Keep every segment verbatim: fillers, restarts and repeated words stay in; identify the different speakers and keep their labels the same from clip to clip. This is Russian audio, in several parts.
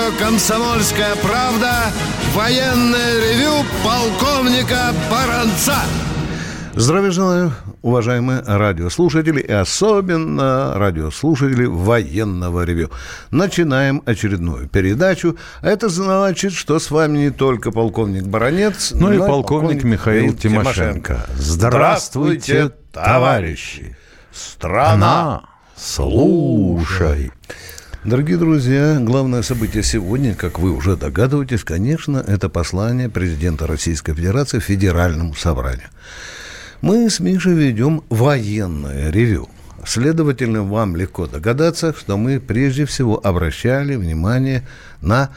Speaker 1: «Комсомольская правда». Военное ревю полковника Баранца.
Speaker 2: Здравия желаю, уважаемые радиослушатели, и особенно радиослушатели военного ревю. Начинаем очередную передачу. Это значит, что с вами не только полковник Баранец,
Speaker 3: но, но и полковник,
Speaker 2: полковник
Speaker 3: Михаил Тимошенко. Тимошенко. Здравствуйте, товарищи! Страна, слушай!
Speaker 2: Дорогие друзья, главное событие сегодня, как вы уже догадываетесь, конечно, это послание президента Российской Федерации Федеральному собранию. Мы с Мишей ведем военное ревю. Следовательно, вам легко догадаться, что мы прежде всего обращали внимание на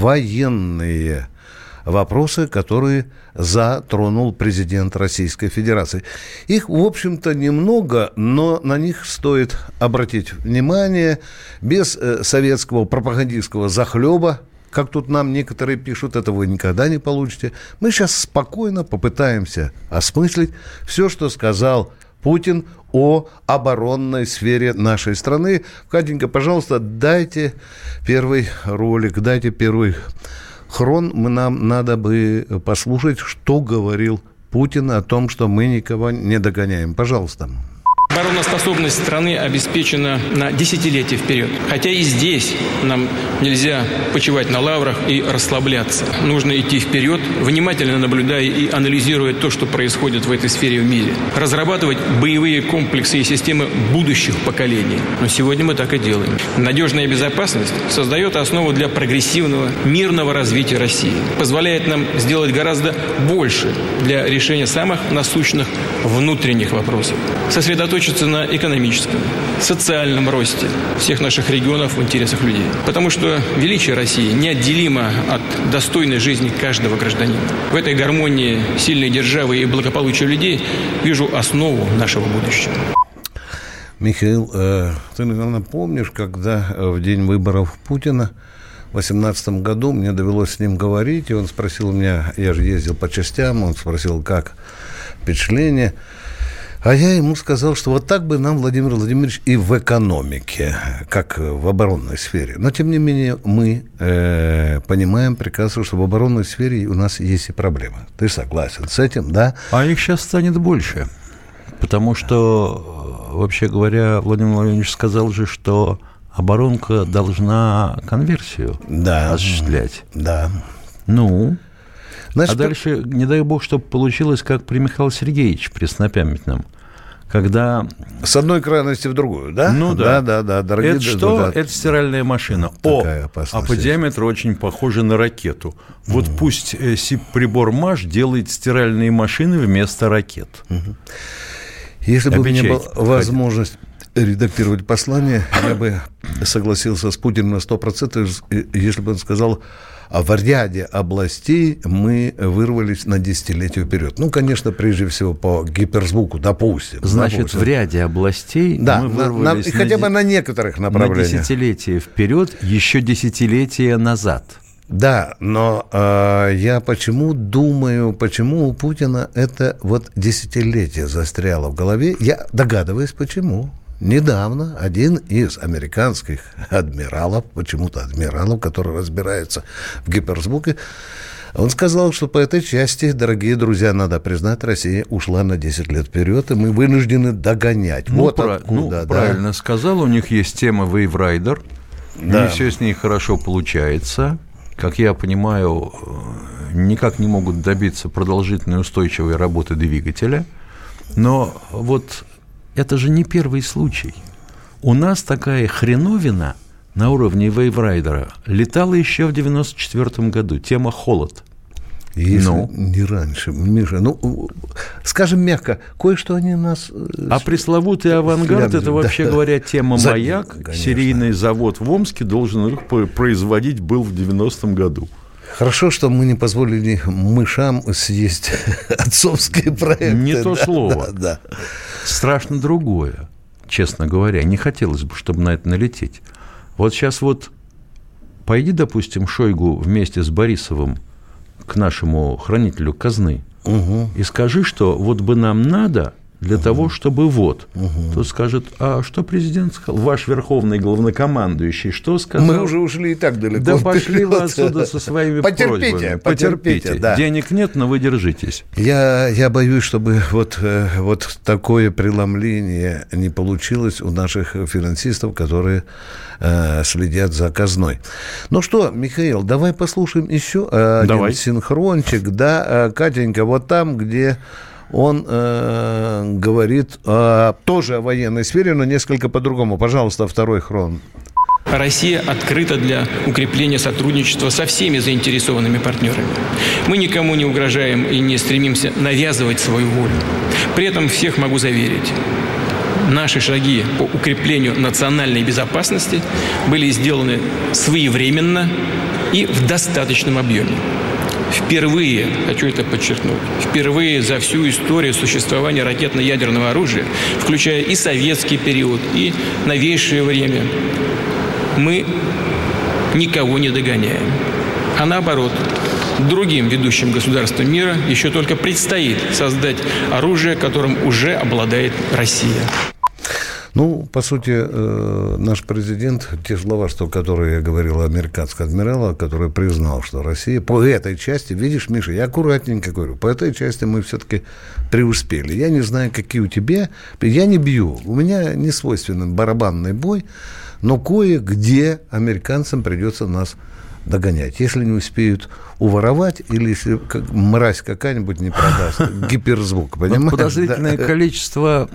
Speaker 2: военные вопросы, которые затронул президент Российской Федерации. Их, в общем-то, немного, но на них стоит обратить внимание без э, советского пропагандистского захлеба. Как тут нам некоторые пишут, этого вы никогда не получите. Мы сейчас спокойно попытаемся осмыслить все, что сказал Путин о оборонной сфере нашей страны. Катенька, пожалуйста, дайте первый ролик, дайте первый хрон. Мы, нам надо бы послушать, что говорил Путин о том, что мы никого не догоняем. Пожалуйста.
Speaker 4: Обороноспособность страны обеспечена на десятилетия вперед. Хотя и здесь нам нельзя почивать на лаврах и расслабляться. Нужно идти вперед, внимательно наблюдая и анализируя то, что происходит в этой сфере в мире. Разрабатывать боевые комплексы и системы будущих поколений. Но сегодня мы так и делаем. Надежная безопасность создает основу для прогрессивного, мирного развития России. Позволяет нам сделать гораздо больше для решения самых насущных внутренних вопросов. Сосредоточиться на экономическом, социальном росте всех наших регионов в интересах людей. Потому что величие России неотделимо от достойной жизни каждого гражданина. В этой гармонии сильной державы и благополучия людей вижу основу нашего будущего.
Speaker 2: Михаил, ты, наверное, помнишь, когда в день выборов Путина в две тысячи восемнадцатом году мне довелось с ним говорить, и он спросил меня, я же ездил по частям, он спросил, как впечатление. А я ему сказал, что вот так бы нам, Владимир Владимирович, и в экономике, как в оборонной сфере. Но, тем не менее, мы э, понимаем прекрасно, что в оборонной сфере у нас есть и проблемы. Ты согласен с этим, да?
Speaker 3: А их сейчас станет больше. Потому что, вообще говоря, Владимир Владимирович сказал же, что оборонка должна конверсию
Speaker 2: да.
Speaker 3: осуществлять.
Speaker 2: Да.
Speaker 3: Ну...
Speaker 2: Значит,
Speaker 3: а дальше, не дай бог, чтобы получилось, как при Михаиле Сергеевиче преснопамятном, когда...
Speaker 2: С одной крайности в другую, да?
Speaker 3: Ну да.
Speaker 2: Да, да, да. Дорогие,
Speaker 3: это что?
Speaker 2: Да,
Speaker 3: это стиральная машина. О, а по диаметру очень похоже на ракету. Вот mm. пусть э, сиб-прибор МАШ делает стиральные машины вместо ракет. Mm-hmm.
Speaker 2: Если бы у меня была возможность редактировать послание, я бы согласился с Путиным на сто процентов, если бы он сказал... А в ряде областей мы вырвались на десятилетие вперед. Ну, конечно, прежде всего по гиперзвуку, допустим.
Speaker 3: Значит,
Speaker 2: допустим.
Speaker 3: в ряде областей
Speaker 2: да,
Speaker 3: мы
Speaker 2: на,
Speaker 3: вырвались
Speaker 2: на,
Speaker 3: на,
Speaker 2: хотя бы на некоторых направлениях.
Speaker 3: На десятилетие вперед, еще десятилетия назад.
Speaker 2: Да, но э, я почему думаю, почему у Путина это вот десятилетие застряло в голове, я догадываюсь, почему. Недавно один из американских адмиралов, почему-то адмиралов, который разбирается в гиперзвуке, он сказал, что по этой части, дорогие друзья, надо признать, Россия ушла на десять лет вперед, и мы вынуждены догонять.
Speaker 3: Ну,
Speaker 2: вот
Speaker 3: про,
Speaker 2: откуда,
Speaker 3: ну,
Speaker 2: да.
Speaker 3: правильно сказал, у них есть тема Wave-Rider,
Speaker 2: да.
Speaker 3: Не все с ней хорошо получается. Как я понимаю, никак не могут добиться продолжительной устойчивой работы двигателя, но вот... Это же не первый случай. У нас такая хреновина на уровне Wave-Rider летала еще в девяносто четвёртом году. Тема «Холод».
Speaker 2: Если
Speaker 3: ну?
Speaker 2: не раньше, Миша, ну, скажем мягко, кое-что они нас...
Speaker 3: А пресловутый «Авангард» — это, вообще да. говоря, тема «Маяк». Конечно. Серийный завод в Омске должен их производить был в девяностом году.
Speaker 2: Хорошо, что мы не позволили мышам съесть отцовские проекты.
Speaker 3: Не то
Speaker 2: да,
Speaker 3: слово.
Speaker 2: Да, да.
Speaker 3: Страшно другое, честно говоря. Не хотелось бы, чтобы на это налететь. Вот сейчас вот пойди, допустим, Шойгу вместе с Борисовым к нашему хранителю казны угу. и скажи, что вот бы нам надо для угу. того, чтобы вот. Угу. Тот скажет, а что президент сказал? Ваш верховный главнокомандующий что сказал?
Speaker 2: Мы уже ушли и так далеко.
Speaker 3: Да пошли вы отсюда со своими
Speaker 2: потерпите,
Speaker 3: просьбами.
Speaker 2: Потерпите,
Speaker 3: потерпите.
Speaker 2: Да.
Speaker 3: Денег нет, но вы держитесь.
Speaker 2: Я, я боюсь, чтобы вот, вот такое преломление не получилось у наших финансистов, которые э, следят за казной. Ну что, Михаил, давай послушаем еще один давай. синхрончик. Да, Катенька, вот там, где... Он э, говорит э, тоже о военной сфере, но несколько по-другому. Пожалуйста, второй хрон.
Speaker 4: Россия открыта для укрепления сотрудничества со всеми заинтересованными партнерами. Мы никому не угрожаем и не стремимся навязывать свою волю. При этом всех могу заверить, наши шаги по укреплению национальной безопасности были сделаны своевременно и в достаточном объеме. Впервые, хочу это подчеркнуть, впервые за всю историю существования ракетно-ядерного оружия, включая и советский период, и новейшее время, мы никого не догоняем. А наоборот, другим ведущим государствам мира еще только предстоит создать оружие, которым уже обладает Россия.
Speaker 2: Ну, по сути, э, наш президент, те слова, что, которые я говорил о американском адмирале, который признал, что Россия по этой части, видишь, Миша, я аккуратненько говорю, по этой части мы все-таки преуспели. Я не знаю, какие у тебя, я не бью, у меня не свойственен барабанный бой, но кое-где американцам придется нас догонять, если не успеют уворовать или если как, мразь какая-нибудь не продаст гиперзвук, понимаешь?
Speaker 3: Подозрительное да. количество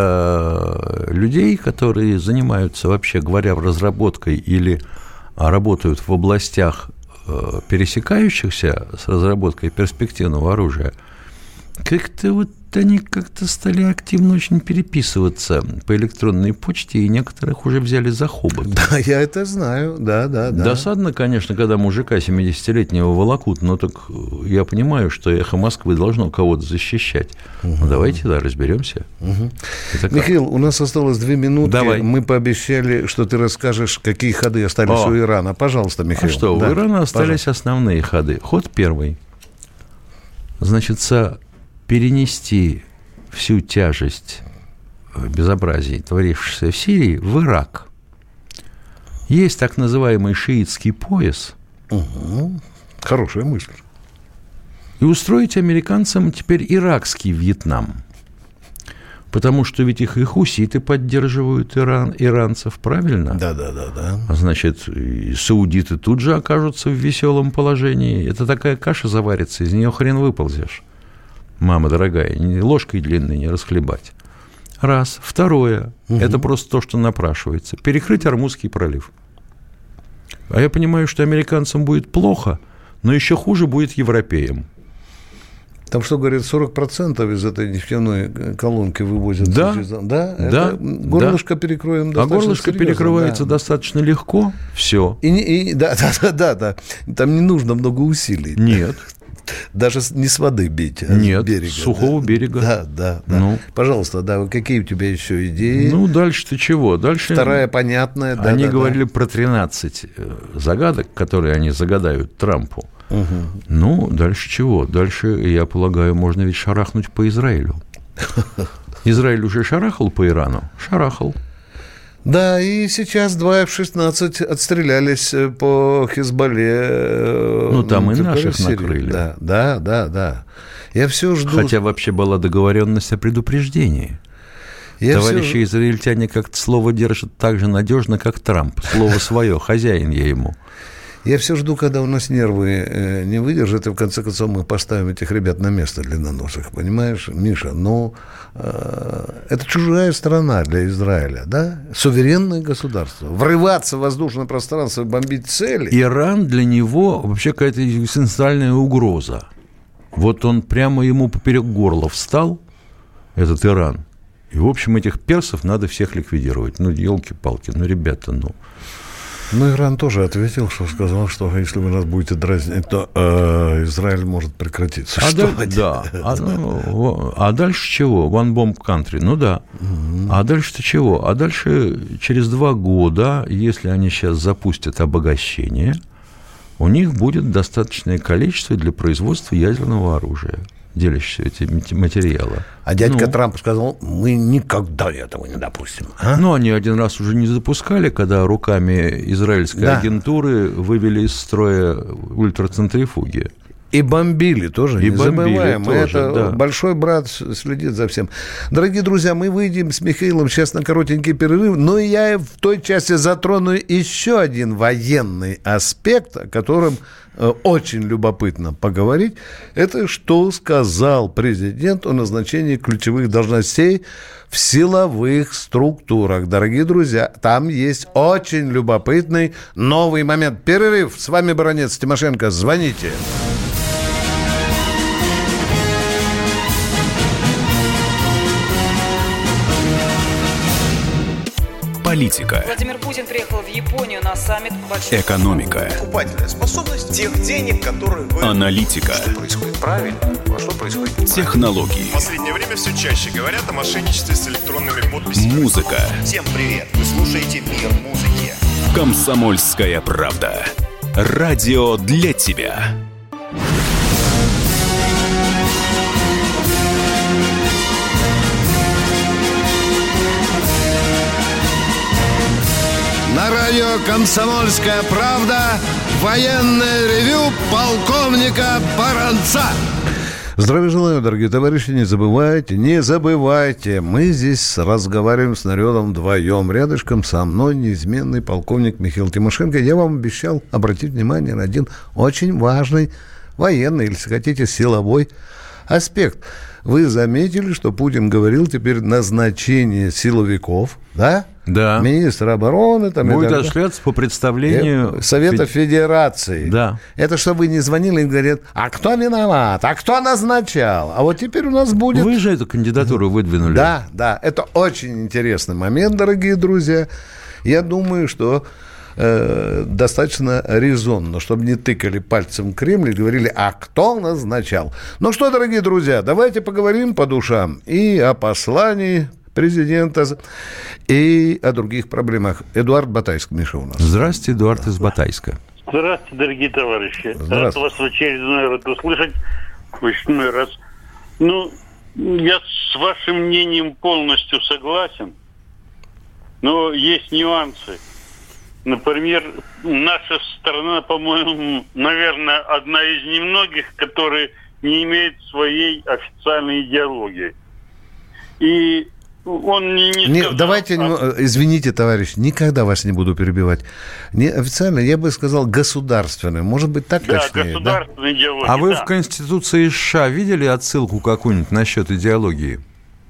Speaker 3: э, людей, которые занимаются, вообще говоря, разработкой или работают в областях, э, пересекающихся с разработкой перспективного оружия, как-то вот они как-то стали активно очень переписываться по электронной почте, и некоторых уже взяли за хобот.
Speaker 2: Да, я это знаю, да, да, да.
Speaker 3: Досадно, конечно, когда мужика семидесятилетнего волокут, но так я понимаю, что «Эхо Москвы» должно кого-то защищать. Угу. Ну, давайте, да, разберемся.
Speaker 2: Угу. Михаил, у нас осталось две минутки.
Speaker 3: Давай.
Speaker 2: Мы пообещали, что ты расскажешь, какие ходы остались О. у Ирана. Пожалуйста, Михаил.
Speaker 3: А что,
Speaker 2: да.
Speaker 3: у Ирана остались
Speaker 2: Пожалуйста.
Speaker 3: основные ходы. Ход первый. Значит, перенести всю тяжесть безобразий, творившихся в Сирии, в Ирак. Есть так называемый шиитский пояс.
Speaker 2: Угу. Хорошая мысль.
Speaker 3: И устроить американцам теперь иракский Вьетнам. Потому что ведь их и хуситы поддерживают Иран, иранцев, правильно?
Speaker 2: Да, да, да, да.
Speaker 3: А значит, и саудиты тут же окажутся в веселом положении. Это такая каша заварится, из нее хрен выползешь. Мама дорогая, ложкой длинной не расхлебать. Раз. Второе. Угу. Это просто то, что напрашивается. Перекрыть Ормузский пролив. А я понимаю, что американцам будет плохо, но еще хуже будет европеям.
Speaker 2: Там что, говорят, сорок процентов из этой нефтяной колонки вывозят?
Speaker 3: Да,
Speaker 2: через... да,
Speaker 3: да.
Speaker 2: Горлышко да. перекроем достаточно
Speaker 3: А горлышко
Speaker 2: серьезно.
Speaker 3: перекрывается да. достаточно легко. Все.
Speaker 2: И, и, да, да, да, да, да. Там не нужно много усилий.
Speaker 3: Нет.
Speaker 2: Даже не с воды бить, а
Speaker 3: Нет,
Speaker 2: с берега.
Speaker 3: с сухого
Speaker 2: да?
Speaker 3: берега.
Speaker 2: Да, да, да. Ну. Пожалуйста, да, какие у тебя еще идеи?
Speaker 3: Ну, дальше-то чего? Дальше...
Speaker 2: Вторая понятная. Да,
Speaker 3: они
Speaker 2: да,
Speaker 3: говорили
Speaker 2: да.
Speaker 3: про тринадцать загадок, которые они загадают Трампу.
Speaker 2: Угу.
Speaker 3: Ну, дальше чего? Дальше, я полагаю, можно ведь шарахнуть по Израилю. Израиль уже шарахал по Ирану? Шарахал.
Speaker 2: Да, и сейчас два эф шестнадцать отстрелялись по Хизбалле.
Speaker 3: Ну, там и наших накрыли.
Speaker 2: Да, да, да, да. Я все жду.
Speaker 3: Хотя вообще была договоренность о предупреждении. Я Товарищи все... израильтяне как-то слово держат так же надежно, как Трамп. Слово свое, хозяин я ему.
Speaker 2: Я все жду, когда у нас нервы не выдержат, и в конце концов мы поставим этих ребят на место длинноносых, понимаешь, Миша? Ну, э, это чужая страна для Израиля, да? Суверенное государство. Врываться в воздушное пространство и бомбить цели.
Speaker 3: Иран для него вообще какая-то экзистенциальная угроза. Вот он прямо ему поперек горла встал, этот Иран, и, в общем, этих персов надо всех ликвидировать. Ну, елки-палки, ну, ребята, ну...
Speaker 2: Ну, Иран тоже ответил, что сказал, что если вы нас будете дразнить, то э, Израиль может прекратиться.
Speaker 3: А
Speaker 2: что
Speaker 3: да, да. А, ну, а дальше чего? One bomb country. Ну да. Угу. А дальше-то чего? А дальше через два года, если они сейчас запустят обогащение, у них будет достаточное количество для производства ядерного оружия. делящиеся эти материалы.
Speaker 2: А дядька
Speaker 3: ну,
Speaker 2: Трамп сказал, мы никогда этого не допустим. А?
Speaker 3: Ну, они один раз уже не запускали, когда руками израильской да. агентуры вывели из строя ультрацентрифуги.
Speaker 2: И бомбили тоже, и не бомбили забываем. Тоже, это
Speaker 3: да.
Speaker 2: большой брат следит за всем. Дорогие друзья, мы выйдем с Михаилом сейчас на коротенький перерыв, но я в той части затрону еще один военный аспект, о котором очень любопытно поговорить. Это что сказал президент о назначении ключевых должностей в силовых структурах. Дорогие друзья, там есть очень любопытный новый момент. Перерыв. С вами Баранец, Тимошенко. Звоните.
Speaker 5: Политика.
Speaker 6: Владимир Путин приехал в Японию на саммит большой...
Speaker 5: Экономика.
Speaker 7: Покупательная способность тех денег, которые вы...
Speaker 5: Аналитика.
Speaker 7: Что происходит правильно, а что происходит неправильно.
Speaker 5: Технологии.
Speaker 8: В последнее время все чаще говорят о мошенничестве с электронными подписями.
Speaker 5: Музыка.
Speaker 7: Всем привет! Вы слушаете «Мир музыки».
Speaker 5: Комсомольская правда. Радио для тебя.
Speaker 1: На радио «Комсомольская правда» военное ревю полковника Баранца.
Speaker 2: Здравия желаю, дорогие товарищи. Не забывайте, не забывайте. Мы здесь разговариваем с народом вдвоем. Рядышком со мной неизменный полковник Михаил Тимошенко. Я вам обещал обратить внимание на один очень важный военный, или, если хотите, силовой аспект. Вы заметили, что Путин говорил теперь назначение силовиков, да?
Speaker 3: Да.
Speaker 2: Министра обороны. Там,
Speaker 3: будет
Speaker 2: это,
Speaker 3: осуществляться по представлению...
Speaker 2: Совета
Speaker 3: Фед...
Speaker 2: Федерации.
Speaker 3: Да.
Speaker 2: Это чтобы вы не звонили и говорят, а кто виноват, а кто назначал? А вот теперь у нас будет...
Speaker 3: Вы же эту кандидатуру выдвинули.
Speaker 2: Да, да. Это очень интересный момент, дорогие друзья. Я думаю, что э, достаточно резонно, чтобы не тыкали пальцем в Кремль и говорили, а кто назначал? Ну что, дорогие друзья, давайте поговорим по душам и о послании президента и о других проблемах. Эдуард Батайск, Миша, у нас.
Speaker 3: Здравствуйте, Эдуард из Батайска.
Speaker 9: Здравствуйте, дорогие товарищи.
Speaker 2: Здравствуйте.
Speaker 9: Рад вас в очередной раз услышать. В очередной раз. Ну, я с вашим мнением полностью согласен, но есть нюансы. Например, наша страна, по-моему, наверное, одна из немногих, которая не имеет своей официальной идеологии. И он не, не,
Speaker 2: не
Speaker 9: сказал,
Speaker 2: давайте,
Speaker 9: а...
Speaker 2: извините, товарищ, никогда вас не буду перебивать. Не официально, я бы сказал, государственный. Может быть, так
Speaker 9: да,
Speaker 2: точнее?
Speaker 9: Государственная
Speaker 2: да,
Speaker 9: идеология.
Speaker 3: А вы
Speaker 9: да.
Speaker 3: в Конституции США видели отсылку какую-нибудь насчет идеологии?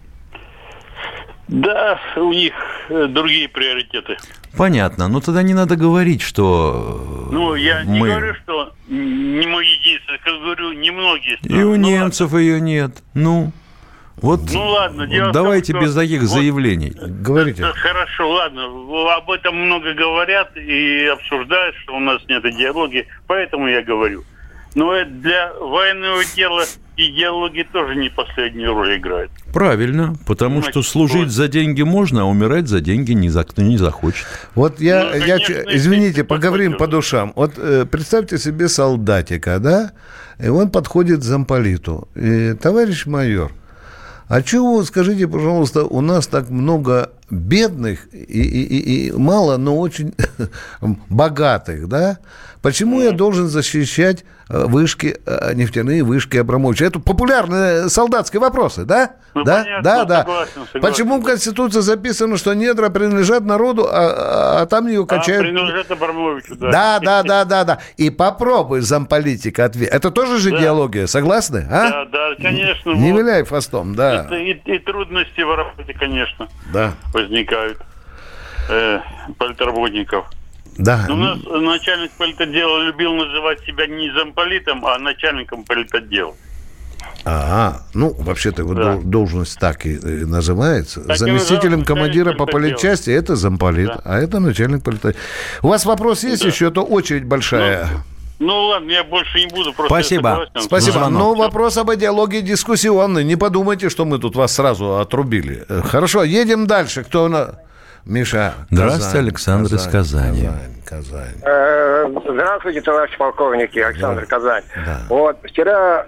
Speaker 9: Да, у них другие приоритеты.
Speaker 3: Понятно. Но тогда не надо говорить, что
Speaker 9: Ну, я не
Speaker 3: мы...
Speaker 9: говорю, что не мы единственные, как говорю, немногие страны.
Speaker 3: И у
Speaker 9: Ну,
Speaker 3: немцев
Speaker 9: ладно.
Speaker 3: ее нет. Ну, вот
Speaker 9: Ну, ладно. Дело
Speaker 3: давайте
Speaker 9: в том,
Speaker 3: без
Speaker 9: что...
Speaker 3: таких
Speaker 9: вот,
Speaker 3: заявлений.
Speaker 2: Говорите.
Speaker 9: Да, хорошо, ладно. Об этом много говорят и обсуждают, что у нас нет идеологии, поэтому я говорю. Но это для военного дела идеология тоже не последнюю роль играет.
Speaker 3: Правильно, потому
Speaker 9: Значит,
Speaker 3: что служить
Speaker 9: вот.
Speaker 3: за деньги можно, а умирать за деньги ни за кто не захочет.
Speaker 2: Вот я,
Speaker 9: Ну,
Speaker 2: я
Speaker 9: конечно,
Speaker 2: извините,
Speaker 9: если
Speaker 2: поговорим по
Speaker 9: подходит.
Speaker 2: душам. Вот э, представьте себе солдатика, да, и он подходит к замполиту. И, товарищ майор, а чего, скажите, пожалуйста, у нас так много бедных и, и, и, и мало, но очень богатых, да? Почему я должен защищать вышки, нефтяные вышки Абрамовича? Это популярные солдатские вопросы, да?
Speaker 9: Ну,
Speaker 2: да,
Speaker 9: понятно,
Speaker 2: да, да.
Speaker 9: согласен, согласен.
Speaker 2: Почему в Конституции записано, что недра принадлежат народу, а, а там ее качают?
Speaker 9: А принадлежит Абрамовичу, да.
Speaker 2: Да, да, да, да, да. И попробуй замполитика ответить. Это тоже же
Speaker 9: Да.
Speaker 2: идеология, согласны? А?
Speaker 9: Да, да, конечно.
Speaker 2: Не
Speaker 9: вот.
Speaker 2: виляй хвостом, да.
Speaker 9: Это и, и трудности в работе, конечно,
Speaker 2: Да,
Speaker 9: возникают э, политработников.
Speaker 2: да.
Speaker 9: У нас начальник политотдела любил называть себя не замполитом, а начальником политотдела.
Speaker 2: Ага, ну, вообще-то его
Speaker 9: Да.
Speaker 2: дол- должность так и э, называется.
Speaker 9: Так и
Speaker 2: Заместителем
Speaker 9: называется,
Speaker 2: командира
Speaker 9: начальник
Speaker 2: по
Speaker 9: политотдела.
Speaker 2: политчасти это замполит,
Speaker 9: Да.
Speaker 2: а это начальник политотдела. У вас вопрос есть
Speaker 9: Да.
Speaker 2: еще? Это очередь большая.
Speaker 9: Ну ладно, я больше не буду, просто
Speaker 3: Спасибо.
Speaker 9: я согласен.
Speaker 2: Спасибо.
Speaker 3: Звонок.
Speaker 2: Но вопрос об идеологии дискуссионный. Не подумайте, что мы тут вас сразу отрубили. Э, Хорошо, едем дальше. Кто на... Миша,
Speaker 3: Здравствуйте,
Speaker 2: Казань,
Speaker 3: Александр
Speaker 2: Казань,
Speaker 3: из Казани.
Speaker 2: Казань, Казань.
Speaker 10: Здравствуйте, товарищ полковник, Александр,
Speaker 2: да.
Speaker 10: Казань.
Speaker 2: Да.
Speaker 10: Вот вчера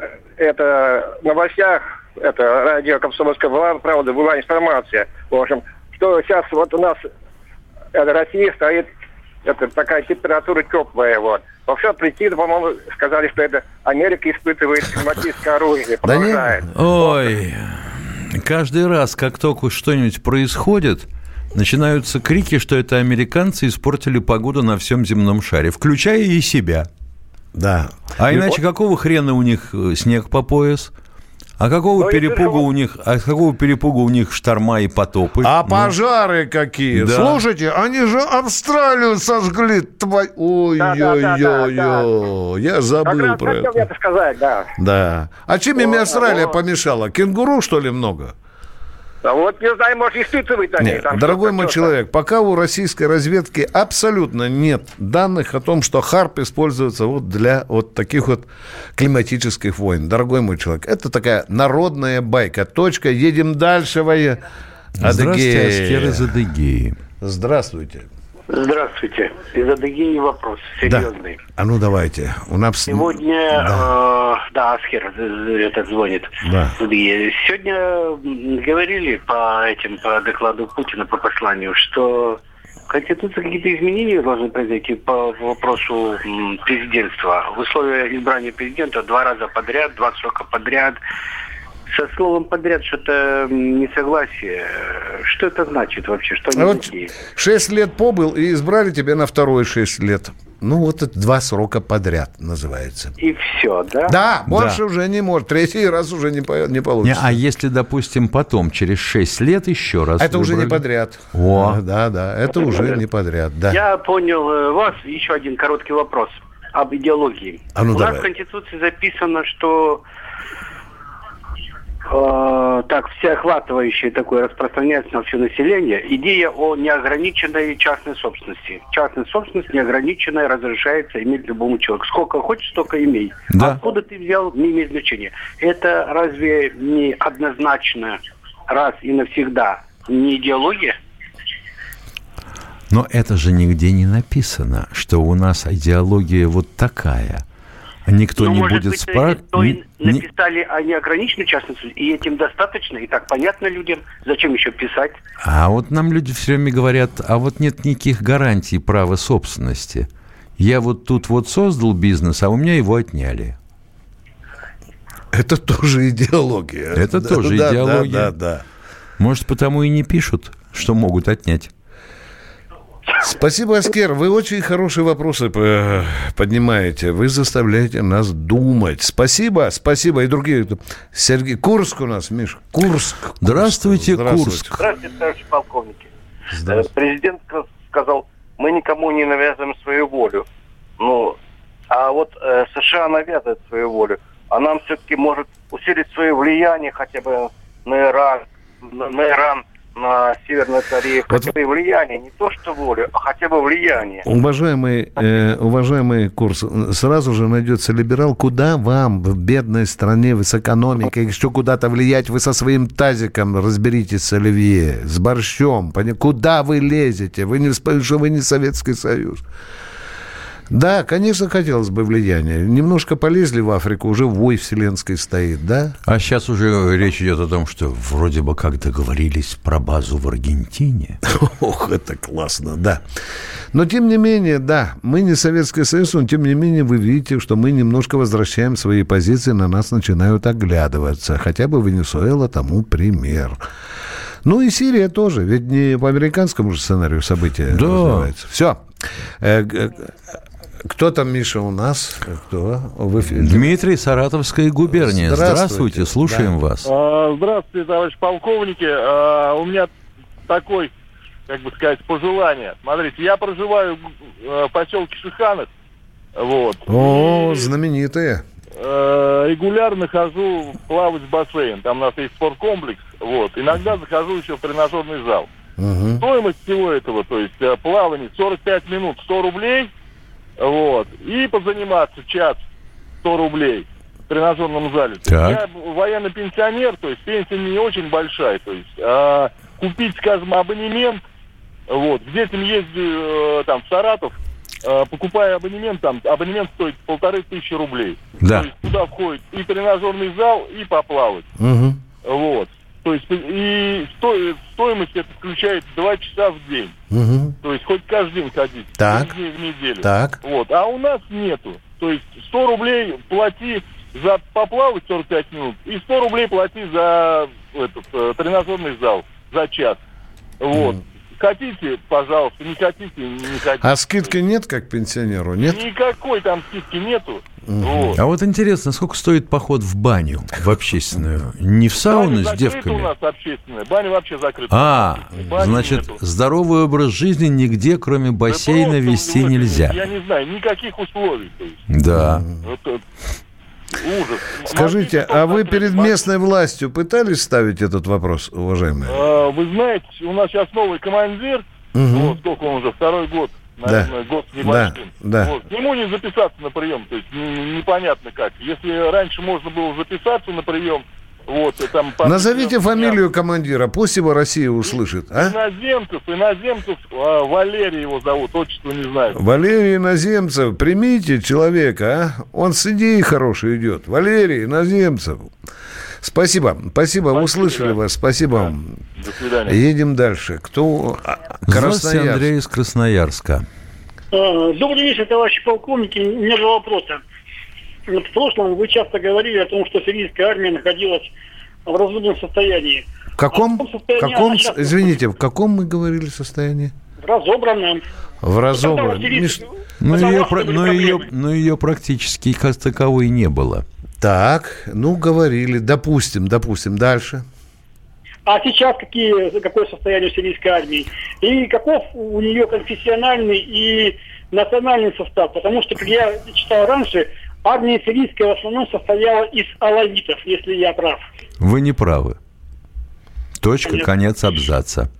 Speaker 10: это в новостях, это радио «Комсомольская правда» была информация, в общем, что сейчас вот у нас это, Россия стоит, это такая температура теплая, вот. Во все прийти, по-моему, сказали, что это Америка испытывает климатическое оружие.
Speaker 2: Да нет.
Speaker 3: Ой, каждый раз, как только что-нибудь происходит, начинаются крики, что это американцы испортили погоду на всем земном шаре, включая и себя.
Speaker 2: Да.
Speaker 3: А иначе какого хрена у них снег по пояс? А какого
Speaker 10: Но
Speaker 3: перепуга у них, а какого перепуга у них шторма и потопы?
Speaker 2: А
Speaker 3: ну,
Speaker 2: пожары какие?
Speaker 3: Да.
Speaker 2: Слушайте, они же Австралию сожгли. Твой... Ой-ой-ой-ой.
Speaker 10: Да, да, да, да, да.
Speaker 2: Я забыл
Speaker 10: как раз
Speaker 2: про
Speaker 10: хотел
Speaker 2: это.
Speaker 10: это сказать, да.
Speaker 2: Да. А чем им
Speaker 10: О,
Speaker 2: Австралия
Speaker 10: о.
Speaker 2: помешала? Кенгуру, что ли, много?
Speaker 10: А вот, не знаю, может, испытывают они
Speaker 2: Нет,
Speaker 10: там.
Speaker 2: дорогой
Speaker 10: что-то,
Speaker 2: мой
Speaker 10: что-то.
Speaker 2: человек, пока у российской разведки абсолютно нет данных о том, что ХАРП используется вот для вот таких вот климатических войн. Дорогой мой человек, это такая народная байка. Точка, едем дальше, воя.
Speaker 3: Здравствуйте, Аскер из Адыгеи.
Speaker 2: Здравствуйте.
Speaker 11: Здравствуйте. Из Адыгеи вопрос серьезный.
Speaker 2: Да. А ну давайте. У нас...
Speaker 11: Сегодня, да, э, да Аскер этот звонит.
Speaker 2: Да.
Speaker 11: Сегодня говорили по этим, по докладу Путина, по посланию, что в Конституции какие-то изменения должны произойти по вопросу президентства. В условиях избрания президента два раза подряд, два срока подряд. Со словом «подряд» что-то несогласие. Что это значит вообще? Что они
Speaker 2: а вот
Speaker 11: такие?
Speaker 2: Шесть лет побыл и избрали тебя на второй шесть лет. Ну, вот это два срока подряд называется.
Speaker 11: И все, да?
Speaker 2: Да, больше
Speaker 3: Да.
Speaker 2: уже не может. Третий раз уже не, по- не
Speaker 3: Не,
Speaker 2: получится.
Speaker 3: а если, допустим, потом, через шесть лет еще раз
Speaker 2: Это уже не
Speaker 3: выбрали?
Speaker 2: подряд.
Speaker 3: О.
Speaker 2: Да, да, это уже не подряд, да.
Speaker 11: Я понял э, вас. Еще один короткий вопрос об идеологии.
Speaker 2: А ну
Speaker 11: У
Speaker 2: давай.
Speaker 11: нас в Конституции записано, что э, так всеохватывающее такое распространяется на все население идея о неограниченной частной собственности. Частная собственность неограниченная разрешается иметь любому человеку. Сколько хочешь, столько имей.
Speaker 3: Да.
Speaker 11: Откуда ты взял, не имеет значения. Это разве не однозначно раз и навсегда не идеология?
Speaker 3: Но это же нигде не написано, что у нас идеология вот такая. Никто
Speaker 11: ну,
Speaker 3: не
Speaker 11: может
Speaker 3: будет
Speaker 11: быть,
Speaker 3: спрашивать.
Speaker 11: то и написали о неограниченной частности, и этим достаточно, и так понятно людям. Зачем еще писать?
Speaker 3: А вот нам люди все время говорят, а вот нет никаких гарантий права собственности. Я вот тут вот создал бизнес, а у меня его отняли.
Speaker 2: Это тоже идеология.
Speaker 3: Это
Speaker 2: Да,
Speaker 3: тоже
Speaker 2: да,
Speaker 3: идеология.
Speaker 2: Да, да, да.
Speaker 3: Может, потому и не пишут, что могут отнять.
Speaker 2: Спасибо, Аскер. Вы очень хорошие вопросы поднимаете. Вы заставляете нас думать. Спасибо, спасибо. И другие. Сергей, Курск у нас, Миш. Курск.
Speaker 3: Здравствуйте,
Speaker 2: Здравствуйте.
Speaker 3: Курск.
Speaker 12: Здравствуйте, товарищи полковники.
Speaker 2: Здравствуйте.
Speaker 12: Президент сказал, мы никому не навязываем свою волю. Ну, а вот э, США навязывает свою волю. А нам все-таки может усилить свое влияние хотя бы на Иран, на, на Иран, на Северную Корею.
Speaker 2: Вот...
Speaker 12: Хотя бы влияние, не то что волю, а хотя бы влияние.
Speaker 2: Уважаемый, э, уважаемый Курс, сразу же найдется либерал. Куда вам в бедной стране с экономикой еще куда-то влиять? Вы со своим тазиком разберитесь с оливье, с борщом. Пони... Куда вы лезете? Вы не, что вы не Советский Союз. Да, конечно, хотелось бы влияния. Немножко полезли в Африку, уже вой вселенской стоит, да?
Speaker 3: А сейчас уже речь идет о том, что вроде бы как договорились про базу в Аргентине.
Speaker 2: Ох, это классно, да. Но, тем не менее, да, мы не Советский Союз, но, тем не менее, вы видите, что мы немножко возвращаем свои позиции, на нас начинают оглядываться. Хотя бы Венесуэла тому пример. Ну и Сирия тоже, ведь не по американскому же сценарию события
Speaker 3: да.
Speaker 2: развивается. Все. Кто там, Миша, у нас? Кто? В эфире?
Speaker 3: Дмитрий, Саратовская губерния. Здравствуйте, Здравствуйте слушаем
Speaker 13: да.
Speaker 3: вас.
Speaker 13: Здравствуйте, товарищ полковники. У меня такой, как бы сказать, пожелание. Смотрите, я проживаю в поселке Шиханов. Вот.
Speaker 2: О, знаменитые.
Speaker 13: Регулярно хожу плавать в бассейн. Там у нас есть спорткомплекс. Вот. Иногда захожу еще в тренажерный зал.
Speaker 2: Угу.
Speaker 13: Стоимость всего этого, то есть плавание сорок пять минут, сто рублей. Вот. И позаниматься час сто рублей в тренажерном зале. Я военный пенсионер, то есть пенсия не очень большая. То есть а, купить, скажем, абонемент Вот. К детям ездю э, там, в Саратов, э, покупая абонемент, там абонемент стоит полторы тысячи рублей.
Speaker 3: Да.
Speaker 13: То есть туда входит и тренажерный зал, и поплавать.
Speaker 2: Угу.
Speaker 13: Вот. То есть и сто, стоимость это включает два часа в день.
Speaker 2: Угу.
Speaker 13: То есть хоть каждый день ходить.
Speaker 2: Так.
Speaker 13: День в неделю.
Speaker 2: Так.
Speaker 13: Вот. А у нас нету. То есть сто рублей плати за поплавать сорок пять минут, и сто рублей плати за этот э, тренажерный зал за час. Вот. Mm. Хотите, пожалуйста, не хотите, не хотите.
Speaker 2: А скидки нет, как пенсионеру, нет?
Speaker 13: Никакой там скидки нету.
Speaker 2: Угу.
Speaker 13: Вот.
Speaker 3: А вот интересно, сколько стоит поход в баню, в общественную? Не в сауну с девками?
Speaker 13: у нас общественная, баня вообще закрыта.
Speaker 3: А,
Speaker 13: Бани
Speaker 3: значит,
Speaker 13: нету.
Speaker 3: Здоровый образ жизни нигде, кроме бассейна,
Speaker 13: Да
Speaker 3: вести
Speaker 13: просто,
Speaker 3: нельзя.
Speaker 13: Я не знаю, никаких условий. То есть.
Speaker 3: Да.
Speaker 13: Вот, вот. Ужас.
Speaker 2: Скажите, а вы перед местной властью пытались ставить этот вопрос, уважаемые?
Speaker 13: А, вы знаете, у нас сейчас новый командир,
Speaker 2: угу.
Speaker 13: вот сколько он уже, второй год, наверное,
Speaker 2: да.
Speaker 13: год с небольшим.
Speaker 2: Да. Да.
Speaker 13: Вот. К нему не записаться на прием, то есть непонятно как. Если раньше можно было записаться на прием, вот, там...
Speaker 2: Назовите фамилию командира, пусть его Россия услышит. А?
Speaker 13: Иноземцев, иноземцев, а, Валерий его зовут, отчество не знаю.
Speaker 2: Валерий Иноземцев, примите человека, а? Он с идеей хорошей идет. Валерий Иноземцев. Спасибо, спасибо, спасибо услышали да. вас, спасибо да. вам.
Speaker 13: До свидания.
Speaker 2: Едем дальше. Кто?
Speaker 3: Здравствуйте, Андрей из Красноярска.
Speaker 14: Добрый вечер, товарищи полковники. У меня два вопроса. В прошлом вы часто говорили о том, что сирийская армия находилась в разумном состоянии.
Speaker 2: В каком?
Speaker 14: А в состоянии
Speaker 2: каком
Speaker 14: сейчас...
Speaker 2: Извините, в каком мы говорили состоянии?
Speaker 14: В разобранном.
Speaker 2: В разобранном.
Speaker 14: Сирийск...
Speaker 3: Но, ее, но, ее, но ее практически как таковой не было.
Speaker 2: Так, ну говорили, допустим, допустим, дальше.
Speaker 14: А сейчас какие, какое состояние у сирийской армии? И каков у нее конфессиональный и национальный состав? Потому что, как я читал раньше, армия сирийская в основном состояла из алавитов, если я прав.
Speaker 3: Вы не правы. Точка, Понятно. Конец абзаца.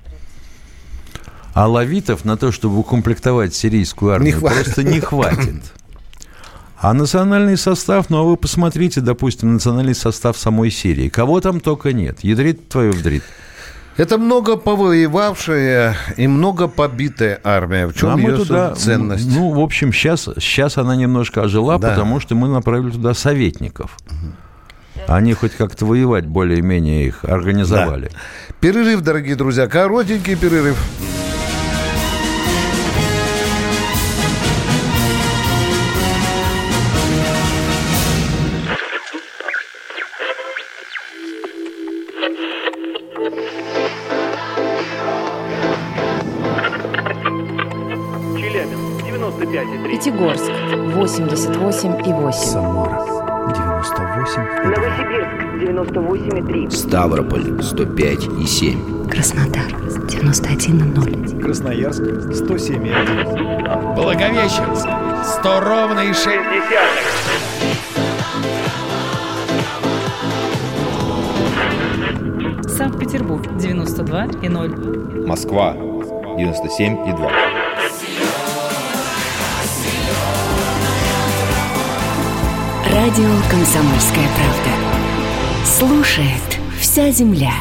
Speaker 3: Алавитов на то, чтобы укомплектовать сирийскую армию, не просто не хватит. А национальный состав, ну а вы посмотрите, допустим, национальный состав самой Сирии. Кого там только нет. Ядрит твою вдрит.
Speaker 2: Это много повоевавшая и много побитая армия. В чем а ее туда, ценность?
Speaker 3: Ну, в общем, сейчас, сейчас она немножко ожила, да. потому что мы направили туда советников. Угу. Они хоть как-то воевать более-менее их организовали.
Speaker 2: Да. Перерыв, дорогие друзья, коротенький перерыв.
Speaker 15: Пятигорск восемьдесят восемь и восемь.
Speaker 16: Самара девяносто восемь и два.
Speaker 17: Новосибирск девяносто восемь и три.
Speaker 16: Ставрополь сто пять и семь.
Speaker 15: Краснодар девяносто один и ноль.
Speaker 18: Красноярск сто семь и один.
Speaker 19: Благовещенск сто ровно и шесть десятых.
Speaker 20: Санкт-Петербург девяносто два и ноль.
Speaker 21: Москва девяносто семь и два.
Speaker 15: Радио «Комсомольская правда». Слушает вся земля.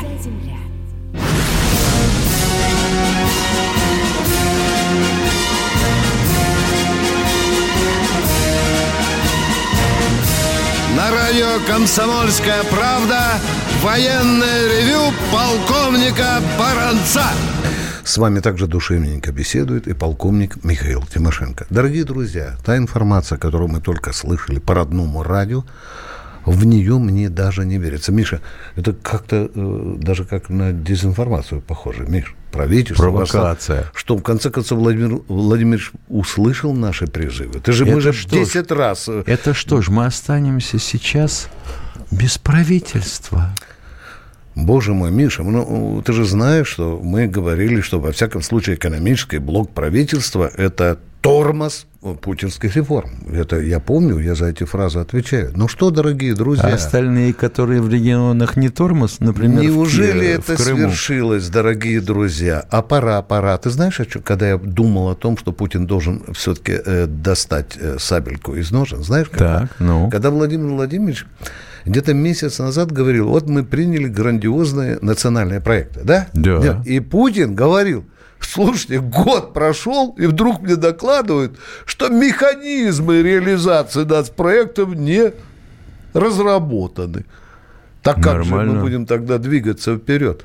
Speaker 1: На радио «Комсомольская правда» военное ревю полковника Баранца.
Speaker 2: С вами также душевненько беседует и полковник Михаил Тимошенко. Дорогие друзья, та информация, которую мы только слышали по родному радио, в нее мне даже не верится. Миша, это как-то э, даже как на дезинформацию похоже. Миш, правительство...
Speaker 3: Провокация.
Speaker 2: Что, в конце концов, Владимир Владимирович услышал наши призывы? Ты же, мы же десять раз...
Speaker 3: Это что ж, мы останемся сейчас без правительства?
Speaker 2: Боже мой, Миша, ну, ты же знаешь, что мы говорили, что, во всяком случае, экономический блок правительства – это тормоз путинских реформ. Это я помню, я за эти фразы отвечаю. Ну что, дорогие друзья...
Speaker 3: А остальные, которые в регионах не тормоз, например,
Speaker 2: неужели
Speaker 3: в Ки-
Speaker 2: это
Speaker 3: в Крыму?
Speaker 2: свершилось, дорогие друзья? А пора, пора. Ты знаешь, когда я думал о том, что Путин должен все-таки э, достать э, сабельку из ножен, знаешь, когда?
Speaker 3: Так, ну.
Speaker 2: Когда Владимир Владимирович где-то месяц назад говорил, вот мы приняли грандиозные национальные проекты, да?
Speaker 3: Да.
Speaker 2: И Путин говорил, слушайте, год прошел, и вдруг мне докладывают, что механизмы реализации нацпроектов не разработаны. Так как
Speaker 3: Нормально.
Speaker 2: же мы будем тогда двигаться вперед?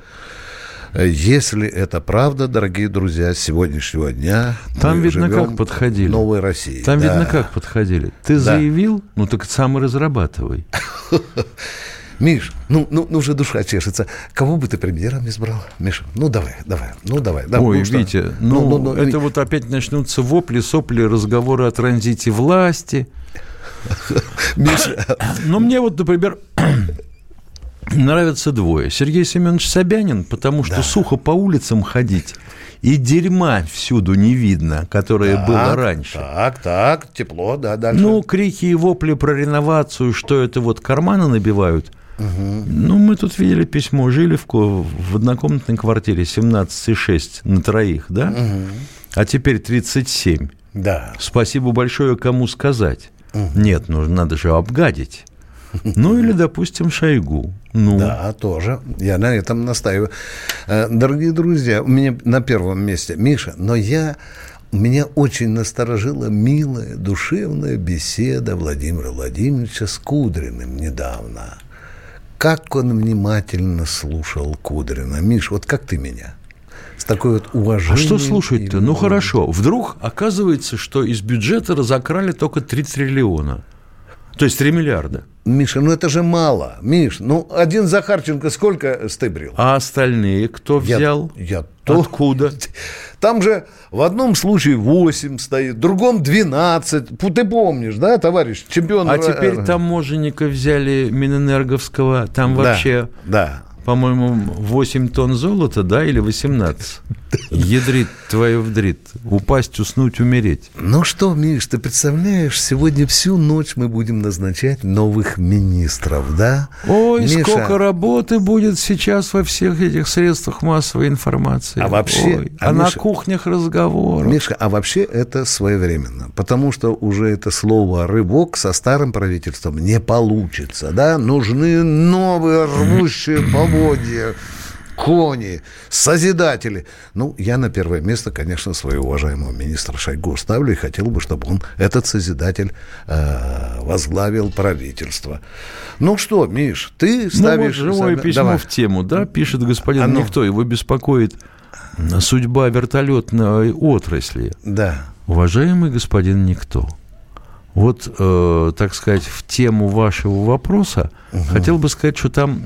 Speaker 2: Если это правда, дорогие друзья, с сегодняшнего дня
Speaker 3: там
Speaker 2: мы
Speaker 3: видно,
Speaker 2: живем
Speaker 3: как подходили.
Speaker 2: в новой России.
Speaker 3: Там
Speaker 2: да.
Speaker 3: видно, как подходили. Ты
Speaker 2: да.
Speaker 3: заявил, ну так сам и разрабатывай.
Speaker 2: Миш, ну, ну, ну уже душа чешется. Кого бы ты премьером избрал? Миша, ну давай, давай, ну давай. давай
Speaker 3: Ой,
Speaker 2: ну,
Speaker 3: Витя, ну,
Speaker 2: ну, ну, ну
Speaker 3: это
Speaker 2: ну,
Speaker 3: вот опять начнутся вопли, сопли, разговоры о транзите власти.
Speaker 2: Миша.
Speaker 3: Но мне вот, например, нравятся двое. Сергей Семенович Собянин, потому что да. сухо по улицам ходить, и дерьма всюду не видно, которое
Speaker 2: так,
Speaker 3: было раньше.
Speaker 2: Так, так, тепло, да, дальше.
Speaker 3: Ну, крики и вопли про реновацию, что это вот карманы набивают. Угу. Ну, мы тут видели письмо Жилевку в однокомнатной квартире семнадцать и шесть на троих, да? Угу. А теперь тридцать семь.
Speaker 2: Да.
Speaker 3: Спасибо большое, кому сказать. Угу. Нет, ну, надо же обгадить. Ну, или, допустим, Шойгу. Ну.
Speaker 2: Да, тоже. Я на этом настаиваю. Дорогие друзья, у меня на первом месте Миша, но я... Меня очень насторожила милая, душевная беседа Владимира Владимировича с Кудриным недавно. Как он внимательно слушал Кудрина. Миш, вот как ты меня? С такой вот уважением.
Speaker 3: А что слушать-то? Ну, хорошо. Вдруг оказывается, что из бюджета разокрали только три триллиона. То есть три миллиарда.
Speaker 2: Миша, ну это же мало. Миш, ну один Захарченко сколько стыбрил?
Speaker 3: А остальные кто взял?
Speaker 2: Я, я то...
Speaker 3: Откуда?
Speaker 2: Там же в одном случае восемь стоит, в другом двенадцать. Ты помнишь, да, товарищ чемпион?
Speaker 3: А теперь таможенника взяли Минэнерговского. Там
Speaker 2: да,
Speaker 3: вообще,
Speaker 2: да.
Speaker 3: по-моему, восемь тонн золота, да, или восемнадцать? Ядрит твою вдрит. Упасть, уснуть, умереть.
Speaker 2: Ну что, Миш, ты представляешь, сегодня всю ночь мы будем назначать новых министров, да?
Speaker 3: Ой,
Speaker 2: Миша...
Speaker 3: сколько работы будет сейчас во всех этих средствах массовой информации.
Speaker 2: А вообще...
Speaker 3: Ой,
Speaker 2: а
Speaker 3: а
Speaker 2: Миша...
Speaker 3: на кухнях разговоров.
Speaker 2: Миша, а вообще это своевременно, потому что уже это слово «рывок» со старым правительством не получится, да? Нужны новые рвущие поводья, кони, созидатели. Ну, я на первое место, конечно, своего уважаемого министра Шойгу ставлю и хотел бы, чтобы он, этот созидатель, э, возглавил правительство. Ну что, Миш, ты ставишь...
Speaker 3: Ну, вот живое письмо Давай. в тему, да, пишет господин а ну. Никто, его беспокоит судьба вертолетной отрасли.
Speaker 2: Да.
Speaker 3: Уважаемый господин Никто, вот, э, так сказать, в тему вашего вопроса угу. хотел бы сказать, что там...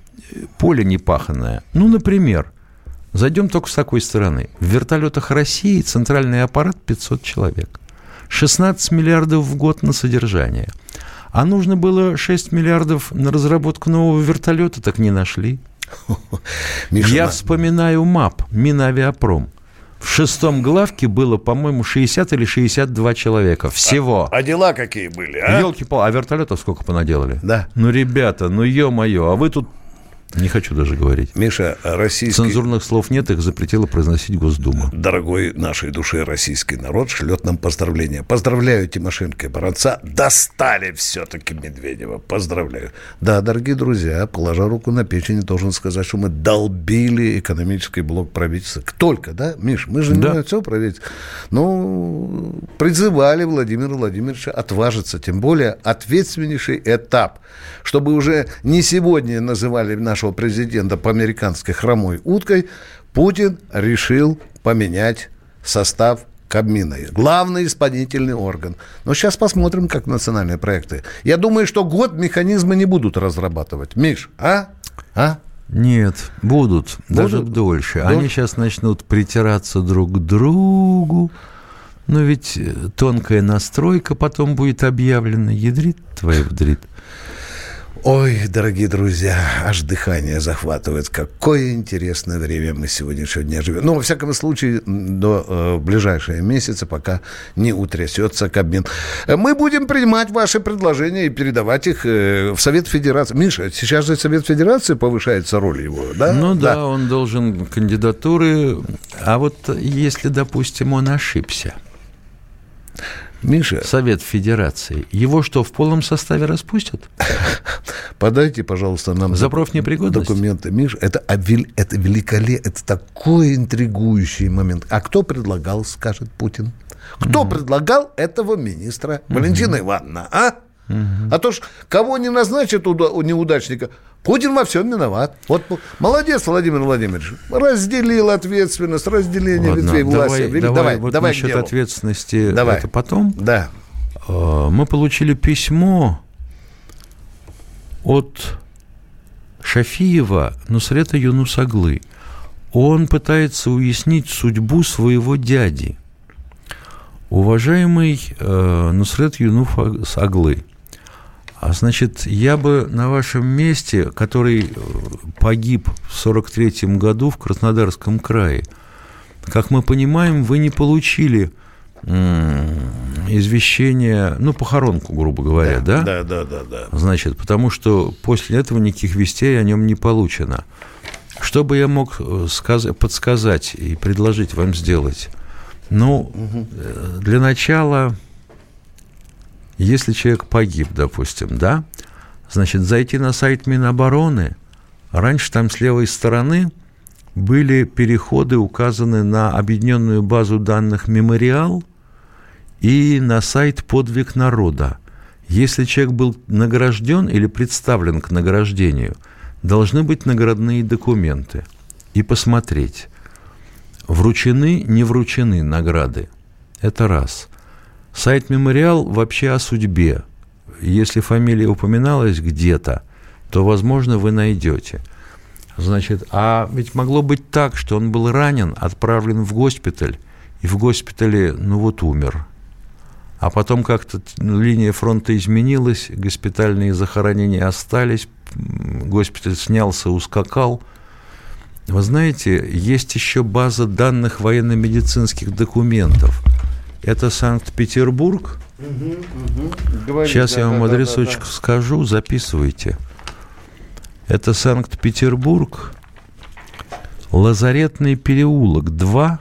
Speaker 3: поле непаханное. Ну, например, зайдем только с такой стороны. В вертолетах России центральный аппарат пятьсот человек. шестнадцать миллиардов в год на содержание. А нужно было шесть миллиардов на разработку нового вертолета, так не нашли. Миша, Я на... вспоминаю МАП, Минавиапром. В шестом главке было, по-моему, шестьдесят или шестьдесят два человека. Всего.
Speaker 2: А, а дела какие были, а?
Speaker 3: Елки-палки, а вертолетов сколько понаделали?
Speaker 2: Да.
Speaker 3: Ну, ребята, ну, ё-моё, а вы тут... Не хочу даже говорить.
Speaker 2: Миша, российский...
Speaker 3: Цензурных слов нет, их запретила произносить Госдума.
Speaker 2: Дорогой нашей душе российский народ шлет нам поздравления. Поздравляю Тимошенко и Баранца. Достали все-таки Медведева. Поздравляю. Да, дорогие друзья, положа руку на печень, должен сказать, что мы долбили экономический блок правительства. Только, да, Миш? Мы же
Speaker 3: да.
Speaker 2: не все правительство. Ну, призывали Владимира Владимировича отважиться. Тем более ответственнейший этап. Чтобы уже не сегодня называли наш президента по-американски хромой уткой, Путин решил поменять состав Кабмина. Главный исполнительный орган. Но сейчас посмотрим, как национальные проекты. Я думаю, что год механизмы не будут разрабатывать. Миш, а? А?
Speaker 3: Нет, будут. будут? Даже дольше. Дольше. Они сейчас начнут притираться друг к другу. Но ведь тонкая настройка потом будет объявлена. Ядрит твоя вдрит.
Speaker 2: Ой, дорогие друзья, аж дыхание захватывает. Какое интересное время мы сегодняшнего дня живем. Ну, во всяком случае, до э, ближайшие месяцы, пока не утрясется Кабмин. Мы будем принимать ваши предложения и передавать их э, в Совет Федерации. Миша, сейчас же Совет Федерации повышается роль его, да?
Speaker 3: Ну да,
Speaker 2: да,
Speaker 3: он должен кандидатуры. А вот если, допустим, он ошибся...
Speaker 2: Миша.
Speaker 3: Совет Федерации, его что, в полном составе распустят?
Speaker 2: Подайте, пожалуйста, нам
Speaker 3: за профнепригодность
Speaker 2: документы. Миша, это, это великолепно, это такой интригующий момент. А кто предлагал, скажет Путин? Кто угу. предлагал этого министра? Угу. Валентина Ивановна, а? Угу. А то ж кого не назначат у неудачника, Путин во всем виноват. Вот молодец, Владимир Владимирович. Разделил ответственность, разделение
Speaker 3: Ладно,
Speaker 2: ветвей власти.
Speaker 3: Давай,
Speaker 2: давай,
Speaker 3: давай, вот
Speaker 2: давай
Speaker 3: насчет ответственности
Speaker 2: давай.
Speaker 3: Это потом.
Speaker 2: Да.
Speaker 3: Мы получили письмо от Шафиева Нусрета Юнус-Аглы. Он пытается уяснить судьбу своего дяди. Уважаемый э, Нусрет Юнус-Аглы, а значит, я бы на вашем месте, который погиб в сорок третьем году в Краснодарском крае, как мы понимаем, вы не получили м- извещения, ну, похоронку, грубо говоря, да?
Speaker 2: Да, да, да, да.
Speaker 3: Значит, потому что после этого никаких вестей о нем не получено. Что бы я мог сказ- подсказать и предложить вам сделать? Ну, угу. для начала... Если человек погиб, допустим, да, значит, зайти на сайт Минобороны, раньше там с левой стороны были переходы, указаны на объединенную базу данных «Мемориал» и на сайт «Подвиг народа». Если человек был награжден или представлен к награждению, должны быть наградные документы. И посмотреть, вручены, не вручены награды. Это раз. Сайт «Мемориал» вообще о судьбе. Если фамилия упоминалась где-то, то, возможно, вы найдете. Значит, а ведь могло быть так, что он был ранен, отправлен в госпиталь, и в госпитале, ну вот, умер. А потом как-то линия фронта изменилась, госпитальные захоронения остались, госпиталь снялся, ускакал. Вы знаете, есть еще база данных военно-медицинских документов. Это Санкт-Петербург. Угу, угу. Говорите, Сейчас да, я вам да, адресочек да, да. скажу, записывайте. Это Санкт-Петербург, Лазаретный переулок два,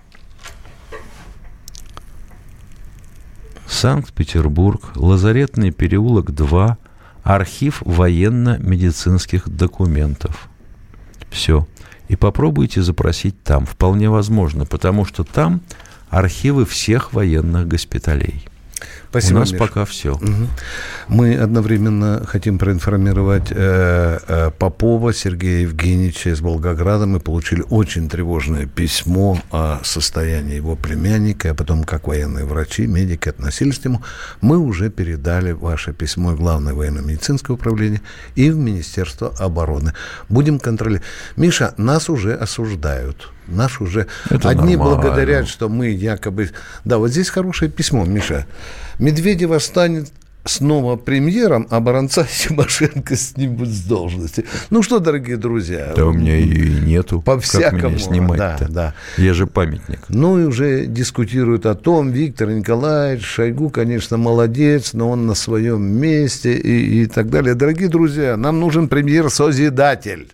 Speaker 3: Санкт-Петербург, Лазаретный переулок два, архив военно-медицинских документов. Все. И попробуйте запросить там. Вполне возможно, потому что там архивы всех военных госпиталей.
Speaker 2: Спасибо,
Speaker 3: У нас
Speaker 2: Миш.
Speaker 3: пока все.
Speaker 2: Угу. Мы одновременно хотим проинформировать э, э, Попова Сергея Евгеньевича из Волгограда. Мы получили очень тревожное письмо о состоянии его племянника, а потом, как военные врачи, медики относились к нему. Мы уже передали ваше письмо в Главное военно-медицинское управление и в Министерство обороны. Будем контролировать. Миша, нас уже осуждают. Нас уже
Speaker 3: Это
Speaker 2: одни
Speaker 3: нормально.
Speaker 2: благодарят, что мы якобы... Да, вот здесь хорошее письмо, Миша. Медведева станет снова премьером, а Баранца Тимошенко снимут с должности. Ну что, дорогие друзья...
Speaker 3: Да у меня ее и нету.
Speaker 2: По-всякому.
Speaker 3: Как меня снимать-то?
Speaker 2: Да, да.
Speaker 3: Я же памятник.
Speaker 2: Ну и уже дискутируют о том, Виктор Николаевич, Шойгу, конечно, молодец, но он на своем месте и, и так далее. Дорогие друзья, нам нужен премьер-созидатель.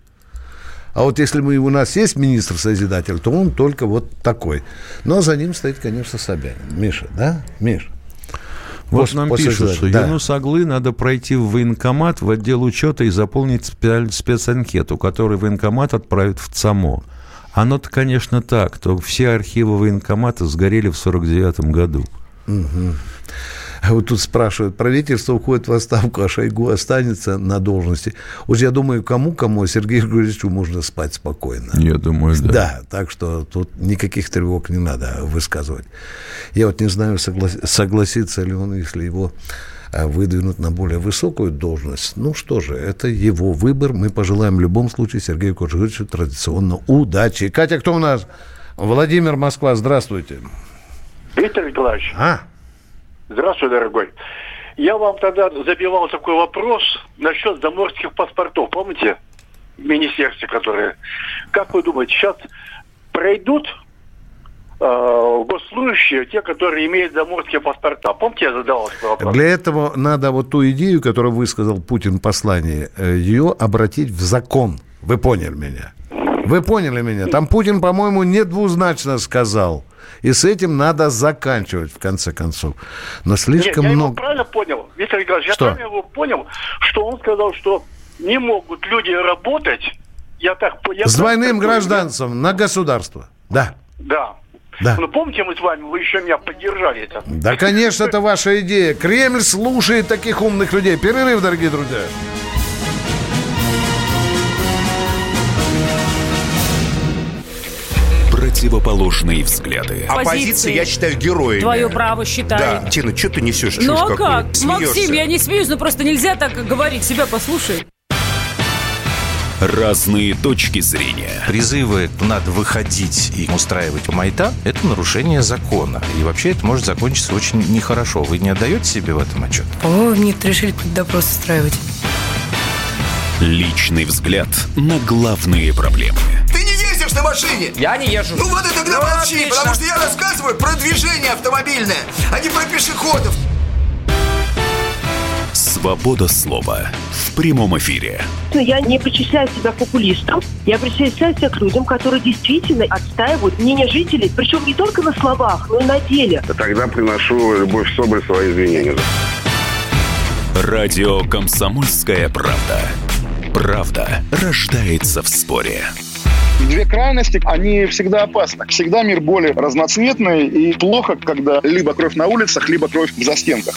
Speaker 2: А вот если мы, у нас есть министр-созидатель, то он только вот такой. Ну, а за ним стоит, конечно, Собянин. Миша, да? Миш?
Speaker 3: Вот
Speaker 2: После,
Speaker 3: нам
Speaker 2: после
Speaker 3: пишут, что да. Юнус-Аглы надо пройти в военкомат, в отдел учета и заполнить спецанкету, которую военкомат отправит в ЦАМО. Оно-то, конечно, так, то все архивы военкомата сгорели в сорок девятом году.
Speaker 2: Угу. А вот тут спрашивают, правительство уходит в отставку, а Шойгу останется на должности. Уж я думаю, кому-кому, Сергею Григорьевичу можно спать спокойно.
Speaker 3: Я думаю, да.
Speaker 2: Да, так что тут никаких тревог не надо высказывать. Я вот не знаю, соглас... согласится ли он, если его выдвинут на более высокую должность. Ну что же, это его выбор. Мы пожелаем в любом случае Сергею Григорьевичу традиционно удачи. Катя, кто у нас? Владимир, Москва, здравствуйте.
Speaker 4: Виктор Николаевич.
Speaker 2: А?
Speaker 4: Здравствуй, дорогой. Я вам тогда забивал такой вопрос насчет заморских паспортов. Помните? В министерстве, которые... Как вы думаете, сейчас пройдут э, госслужащие, те, которые имеют заморские паспорта? Помните, я задавал такой вопрос?
Speaker 2: Для этого надо вот ту идею, которую высказал Путин в послании, ее обратить в закон. Вы поняли меня? Вы поняли меня? Там Путин, по-моему, недвузначно сказал – И с этим надо заканчивать, в конце концов. Но слишком
Speaker 4: Нет, я
Speaker 2: много...
Speaker 4: его правильно понял, Виктор Николаевич,
Speaker 2: Что?
Speaker 4: я правильно его понял, что он сказал, что не могут люди работать. Я так я
Speaker 2: С двойным
Speaker 4: так,
Speaker 2: гражданством на государство. Да.
Speaker 4: Да.
Speaker 2: Да.
Speaker 4: Ну, помните, мы с вами, вы еще меня поддержали это.
Speaker 2: Да, конечно, это ваша идея. Кремль слушает таких умных людей. Перерыв, дорогие друзья.
Speaker 5: Противоположные взгляды.
Speaker 6: Оппозиция, я считаю, героями.
Speaker 20: Твое право считаю.
Speaker 6: Да, Тина, что ты несешь?
Speaker 20: Ну
Speaker 6: чушь
Speaker 20: а как?
Speaker 6: какую? Смеешься.
Speaker 20: Максим, я не смеюсь, но просто нельзя так говорить. Себя послушай.
Speaker 5: Разные точки зрения.
Speaker 22: Призывы «надо выходить и устраивать майдан» — это нарушение закона. И вообще это может закончиться очень нехорошо. Вы не отдаете себе в этом отчет?
Speaker 23: О, нет, решили допрос устраивать.
Speaker 5: Личный взгляд на главные проблемы.
Speaker 24: Ты не ездишь на машине?
Speaker 23: Я не езжу.
Speaker 24: Ну вот и тогда
Speaker 23: Ну,
Speaker 24: молчи,
Speaker 23: отлично.
Speaker 24: потому что я рассказываю про движение автомобильное, а не про пешеходов.
Speaker 5: Свобода слова в прямом эфире.
Speaker 25: Я не причисляю себя популистом. Я причисляю себя к людям, которые действительно отстаивают мнение жителей, причем не только на словах, но и на деле.
Speaker 26: Тогда приношу Любовь Соболь свои извинения.
Speaker 5: Радио «Комсомольская правда». Правда рождается в споре.
Speaker 27: Две крайности, они всегда опасны. Всегда мир более разноцветный, и плохо, когда либо кровь на улицах, либо кровь в застенках.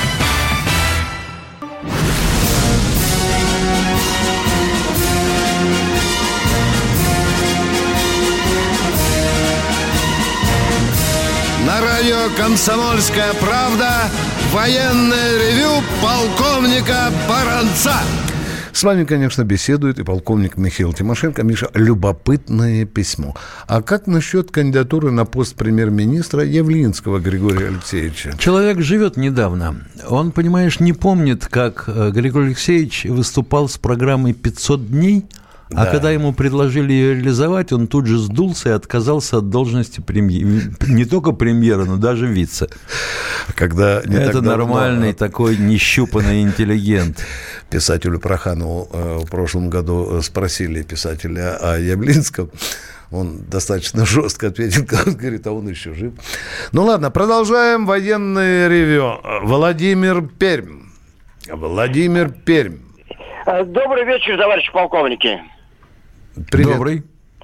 Speaker 1: На радио «Комсомольская правда» военное ревю полковника Баранца.
Speaker 2: С вами, конечно, беседует и полковник Михаил Тимошенко. Миша, любопытное письмо. А как насчет кандидатуры на пост премьер-министра Явлинского Григория Алексеевича?
Speaker 3: Человек живет недавно. Он, понимаешь, не помнит, как Григорий Алексеевич выступал с программой «пятьсот дней», а
Speaker 2: Да.
Speaker 3: когда ему предложили ее реализовать, он тут же сдулся и отказался от должности премьера. Не только премьера, но даже вице.
Speaker 2: Когда не
Speaker 3: Это
Speaker 2: так давно
Speaker 3: нормальный такой нещупанный интеллигент.
Speaker 2: Писателю Проханову э, в прошлом году спросили писателя о Явлинском. Он достаточно жестко ответил, говорит, а он еще жив. Ну ладно, продолжаем военное ревю. Владимир Пермь. Владимир Пермь.
Speaker 28: Добрый вечер, товарищи полковники.
Speaker 2: Привет.
Speaker 3: Добрый.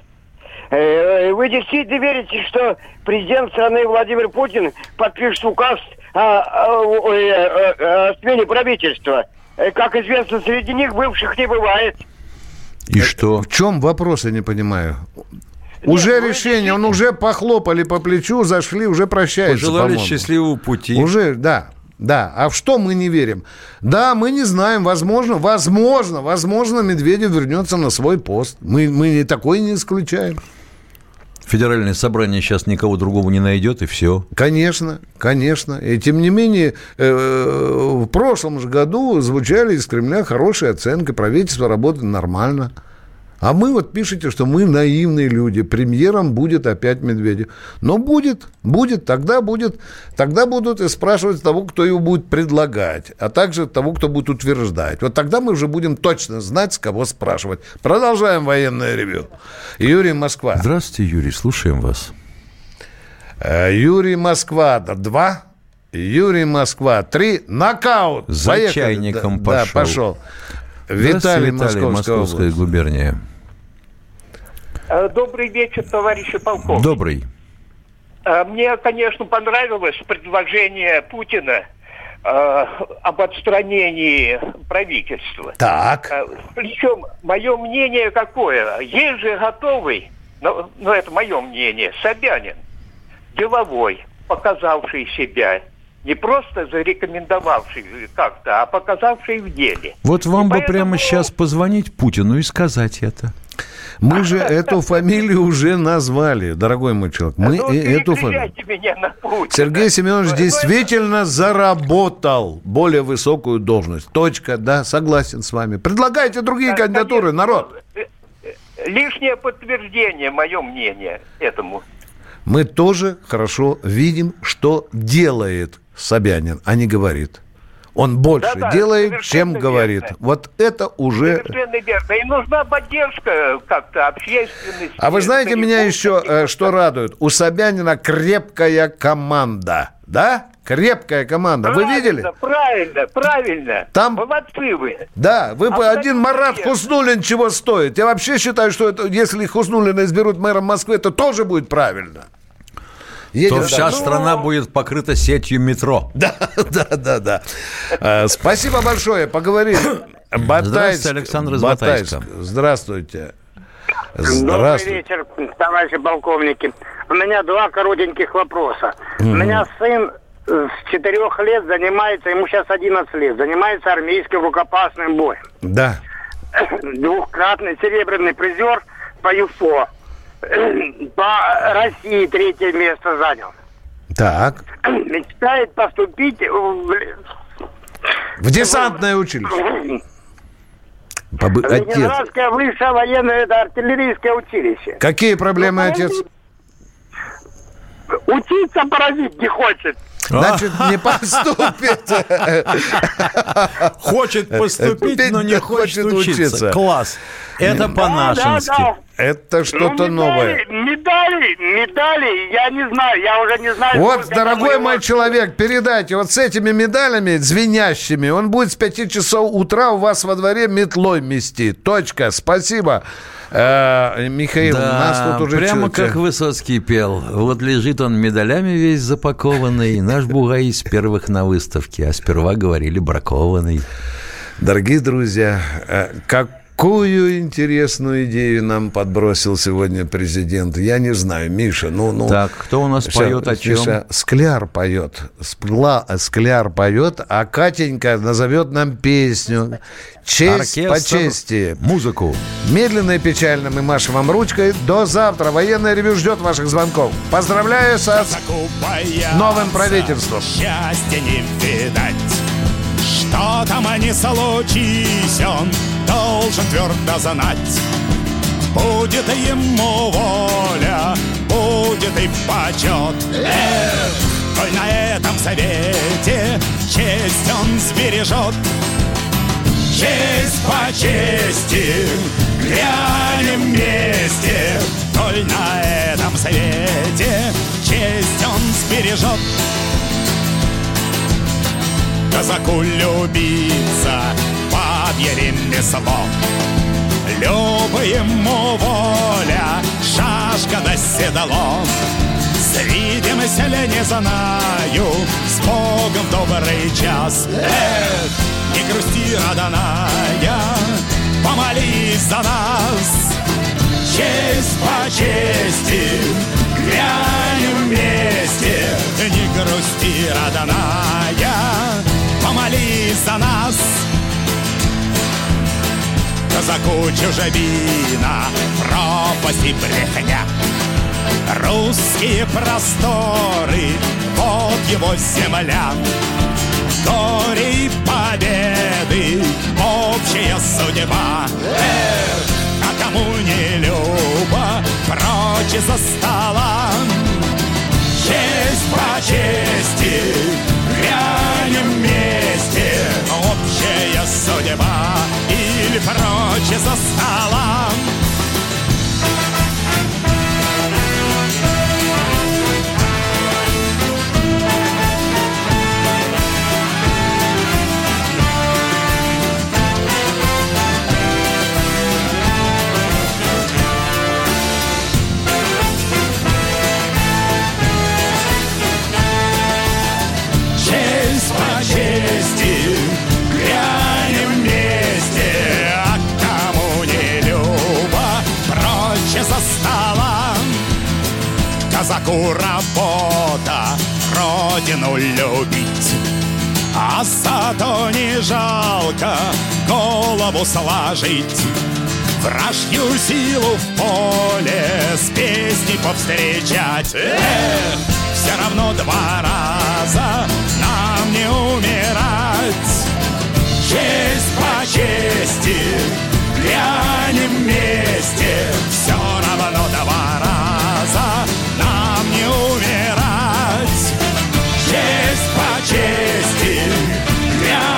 Speaker 28: Вы действительно верите, что президент страны Владимир Путин подпишет указ о, о- о- о смене правительства? Как известно, среди них бывших не бывает.
Speaker 3: И что?
Speaker 2: В чем вопрос, я не понимаю? Уже решение, он уже похлопали по плечу, зашли, уже прощаются,
Speaker 3: Пожелали
Speaker 2: по-моему.
Speaker 3: счастливого пути.
Speaker 2: Уже, да. Да, а в что мы не верим? Да, мы не знаем, возможно, возможно, возможно, Медведев вернется на свой пост. Мы, мы такое не исключаем.
Speaker 3: Федеральное собрание сейчас никого другого не найдет, и все.
Speaker 2: Конечно, конечно. И тем не менее, э, в прошлом же году звучали из Кремля хорошие оценки, правительство работает нормально. А мы вот пишете, что мы наивные люди, премьером будет опять Медведев. Но будет, будет, тогда будет, тогда будут и спрашивать того, кто его будет предлагать, а также того, кто будет утверждать. Вот тогда мы уже будем точно знать, с кого спрашивать. Продолжаем военное ревю. Юрий, Москва.
Speaker 3: Здравствуйте, Юрий, слушаем вас.
Speaker 2: Юрий, Москва, два. Юрий, Москва, три. Нокаут.
Speaker 3: За
Speaker 2: Поехали.
Speaker 3: чайником
Speaker 2: да,
Speaker 3: пошел.
Speaker 2: Да, пошел.
Speaker 3: Виталий,
Speaker 2: Виталий,
Speaker 3: Московская, Московская
Speaker 2: область.
Speaker 3: губерния.
Speaker 28: Добрый вечер, товарищи полковники.
Speaker 3: Добрый.
Speaker 28: Мне, конечно, понравилось предложение Путина э, об отстранении правительства.
Speaker 2: Так.
Speaker 28: Э, Причем мое мнение какое? Есть же готовый, но, но это мое мнение, Собянин, деловой, показавший себя, не просто зарекомендовавший как-то, а показавший в деле.
Speaker 3: Вот вам
Speaker 28: И
Speaker 3: бы
Speaker 28: поэтому-
Speaker 3: прямо сейчас позвонить Путину и сказать это.
Speaker 2: Мы же эту фамилию уже назвали, дорогой мой человек. Мы
Speaker 28: Ну,
Speaker 2: и эту фамилию.
Speaker 28: переключайте меня на Путина.
Speaker 2: Сергей Семенович действительно заработал более высокую должность. Точка, да, согласен с вами. Предлагайте другие кандидатуры, народ.
Speaker 28: Лишнее подтверждение, мое мнение, этому.
Speaker 2: Мы тоже хорошо видим, что делает Собянин, а не говорит. Он больше
Speaker 28: Да-да,
Speaker 2: делает, чем
Speaker 28: совершенно
Speaker 2: говорит.
Speaker 28: верно.
Speaker 2: Вот это уже...
Speaker 28: Совершенно верно. И нужна поддержка как-то общественности.
Speaker 2: А вы знаете, меня еще э, что радует? У Собянина крепкая команда. Да? Крепкая команда. Вы видели?
Speaker 28: Правильно, правильно.
Speaker 2: Там...
Speaker 28: Молодцы вы.
Speaker 2: Да, вы бы
Speaker 28: А
Speaker 2: один Марат
Speaker 28: нет.
Speaker 2: Хуснуллин чего стоит. Я вообще считаю, что это, если Хуснуллина изберут мэром Москвы, это тоже будет правильно. Едем
Speaker 3: То вся
Speaker 2: дальше.
Speaker 3: страна будет покрыта сетью метро.
Speaker 2: Да, да, да, да. А, спасибо большое, поговорили. Батайск.
Speaker 3: Здравствуйте, Александр из
Speaker 2: Батайск.
Speaker 3: Батайска.
Speaker 2: Здравствуйте.
Speaker 7: Добрый
Speaker 2: Здравствуйте.
Speaker 7: вечер, товарищи полковники. У меня два коротеньких вопроса.
Speaker 2: Mm-hmm.
Speaker 7: У меня сын с четырех лет занимается, ему сейчас одиннадцать лет, занимается армейским рукопашным боем.
Speaker 2: Да.
Speaker 7: Двухкратный серебряный призер по ЮФО. По России третье место занял.
Speaker 2: Так.
Speaker 7: Мечтает поступить в...
Speaker 2: В десантное училище. Побы... Отец.
Speaker 7: Ленинградское высшее военное, это артиллерийское училище.
Speaker 2: Какие проблемы, отец?
Speaker 7: Учиться паразит не хочет.
Speaker 2: Значит, не поступит.
Speaker 3: Хочет поступить, но не хочет учиться. Класс. Это по-нашенски.
Speaker 7: Да, да, да.
Speaker 2: Это что-то
Speaker 7: ну, медали,
Speaker 2: новое.
Speaker 7: Медали, медали, я не знаю, я уже не знаю.
Speaker 2: Вот, дорогой мой человек, передайте, вот с этими медалями звенящими, он будет с пяти часов утра у вас во дворе метлой мести. Точка. Спасибо. Э, Михаил,
Speaker 3: да,
Speaker 2: у нас тут уже...
Speaker 3: прямо
Speaker 2: чё-
Speaker 3: как Высоцкий пел. Вот лежит он медалями весь запакованный, наш бугай из первых на выставке, а сперва говорили бракованный.
Speaker 2: Дорогие друзья, э, какую интересную идею нам подбросил сегодня президент. Я не знаю, Миша, ну... ну
Speaker 3: так, кто у нас
Speaker 2: Миша,
Speaker 3: поет о чем?
Speaker 2: Миша, Скляр поет. Спла, Скляр поет, а Катенька назовет нам песню. Честь
Speaker 3: Оркестр,
Speaker 2: по чести.
Speaker 3: Музыку.
Speaker 2: Медленно и печально мы машем вам ручкой. До завтра. Военное ревю ждет ваших звонков. Поздравляю со новым правительством.
Speaker 8: Счастья не видать. Что там ни случись, он должен твердо знать. Будет ему воля, будет и почет. Эх, коль на этом совете честь он сбережет. Честь по чести, глянем вместе. Коль на этом совете честь он сбережет. Казаку любиться бабье ремесло. Любо ему воля, шашка да седло. Свидимся ли, не знаю, с Богом в добрый час. Эх, не грусти, родная, помолись за нас. Честь по чести, глянем вместе. Не грусти, родная, помолись за нас. Казаку чужебина, пропасть и брехня. Русские просторы, вот его земля. Горе и победы, общая судьба. Эх, а кому не любо, прочь из-за стола. Честь по чести, глянем вместе. Общая судьба или прочь из-за стола. Чести, глянем вместе, а кому не любо, прочь за стола. Казаку работа, родину любить, а зато не жалко голову сложить. Вражью силу в поле с песней повстречать. Эх, все равно два раза нам не умирать. Честь по чести, глянем вместе. Все равно два раза нам не умирать. Честь по чести, глянем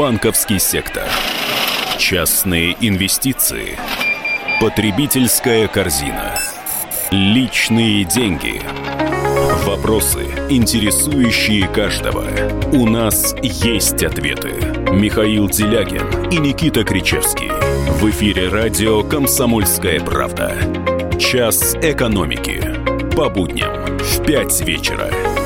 Speaker 5: банковский сектор, частные инвестиции, потребительская корзина, личные деньги. Вопросы, интересующие каждого. У нас есть ответы. Михаил Делягин и Никита Кричевский. В эфире радио «Комсомольская правда». Час экономики. По будням в пять вечера.